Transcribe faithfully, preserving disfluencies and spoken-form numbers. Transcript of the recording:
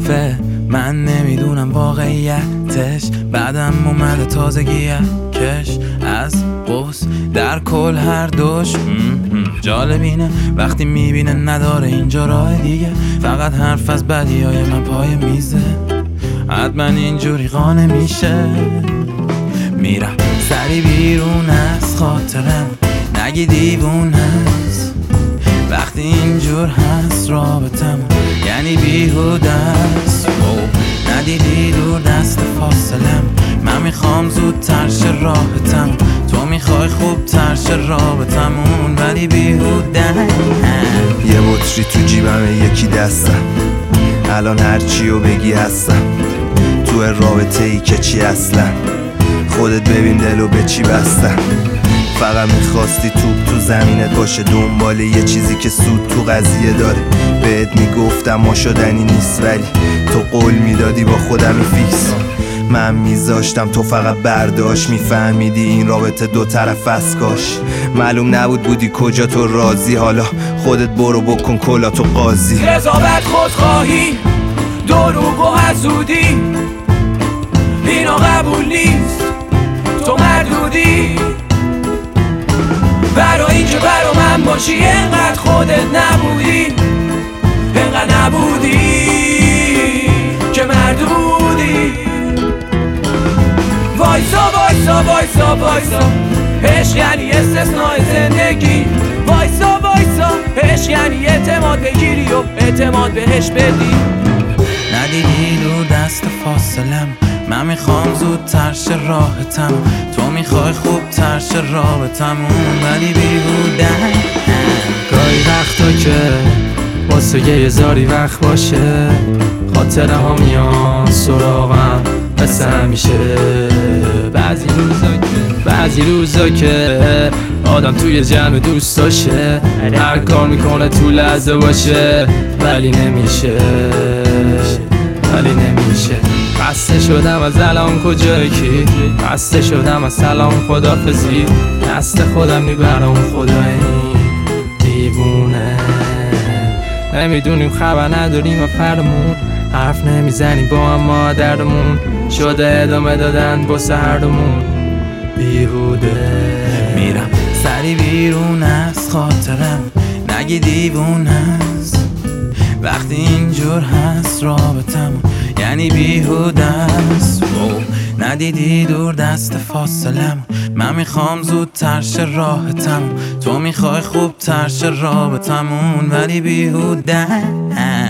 ضعفه، من نمیدونم واقعیتش. بعدم اومده تازگیه کش از قوس در کل هر دوش. جالبینه وقتی میبینه نداره اینجا راه دیگه، فقط حرف از بدی های من پای میزه. حتما اینجوری قانه میشه. میرم سری بیرون از خاطرم، نگی دیوونه است وقتی اینجور هست رابطم، یعنی بیهوده است. ندیدی دور دست فاصلم، من میخوام زودتر شه راحتم، تو میخوای خوبتر شه رابطمون، ولی بیهوده. یه بطری تو جیبم یکی دستم، الان هرچیو بگی هستم. تو رابطه ای که چی اصلا، خودت ببین دلو به چی بستم. فقط میخواستی توپ تو زمینت باشه، دنبال یه چیزی که سود تو قضیه داره. بهت میگفتم ما شدنی نیست، ولی تو قول میدادی با خودمی فیکس. من میذاشتم تو فقط برداشت، میفهمیدی این رابطه دو طرف است. کاش معلوم نبود بودی کجا تو راضی، حالا خودت برو بکن کلا تو قاضی. قضاوت خودخواهی، دروغ و حسودی، اینا قبول نیست، تو مردودی. برای اینکه برا من باشی انقدر خودت نبودی، انقدر نبودی که مردودی. وایسا وایسا وایسا وایسا، عشق یعنی استثناء زندگی. وایسا وایسا، عشق یعنی اعتماد بگیری و اعتماد بهش بدی. ندیدی دور دست فاصلم، من میخوام زودتر شه راحتم، تو میخوای خوبتر شه رابطمون، ولی بیهودن. گاهی وقتا که واسه یه زاری وقت باشه، خاطره ها میان سراغم مثل همیشه. بعضی روزا که بعضی روزا که آدم توی جمع دوست داشه، هر کار میکنه تو لحظه باشه، ولی نمیشه ولی نمیشه. خسته شدم از الان کجایی کی، خسته شدم از سلام خدافزی، دست خودم میبرم خدای دیوونه. نمیدونیم خبر نداریم و فرمون، حرف نمیزنیم با هم ما دردمون شده ادامه دادن باسه هردمون بیهوده. میرم سری بیرون از خاطرم، نگی دیوونه است وقتی اینجور هست رابطم، یعنی بیهوده است. ندیدی دور دست فاصلم، من میخوام زودتر شه راحتم، تو میخوای خوبتر شه رابطمون، ولی بیهوده.